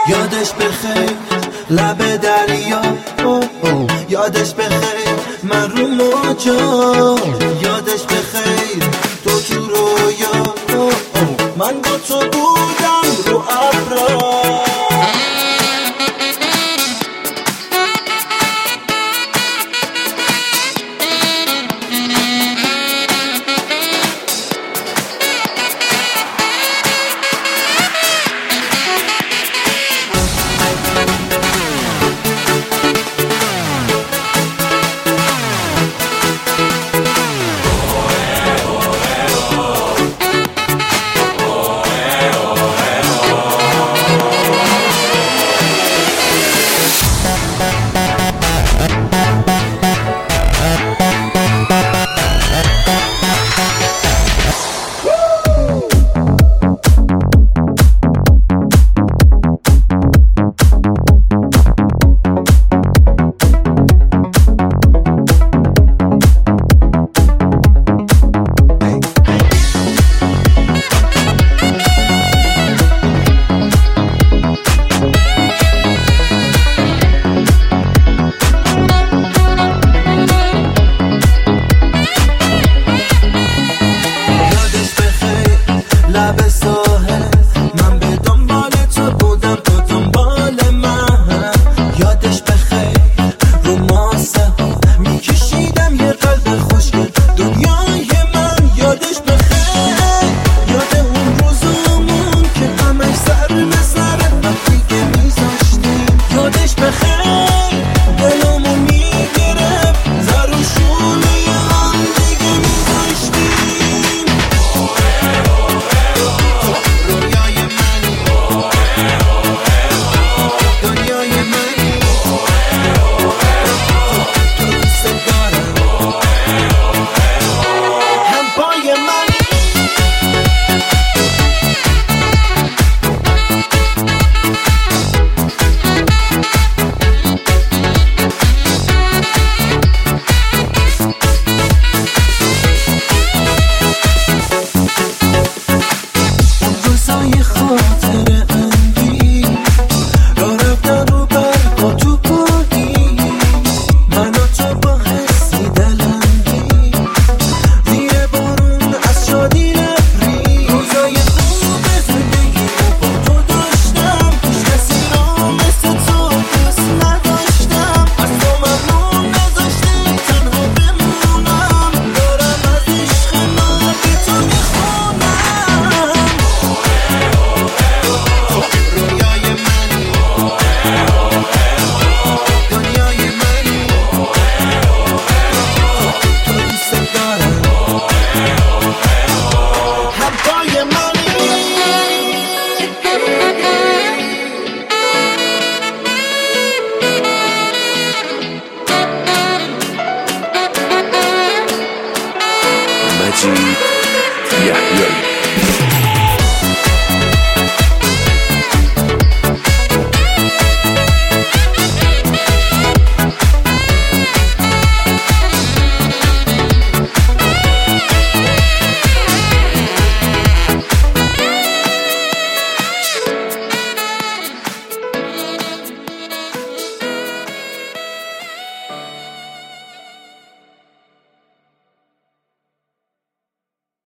یادش بخیر لب دریا، یادش بخیر من رو موجا، یادش بخیر تو رویا، من با تو بودم رو ابرا. لب ساحل من به دنبال تو بودم، تو دنبال من. یادش بخیر رو ماسه ها میکشیدم یه قلب خوشگل دنیای من. یادش بخیر یاد اون روزمون که همش سر به سر وقتی که میذاشتیم. یادش بخیر دلمو میگرفت زر و شونه هم دیگه میذاشتیم. مجید یحیایی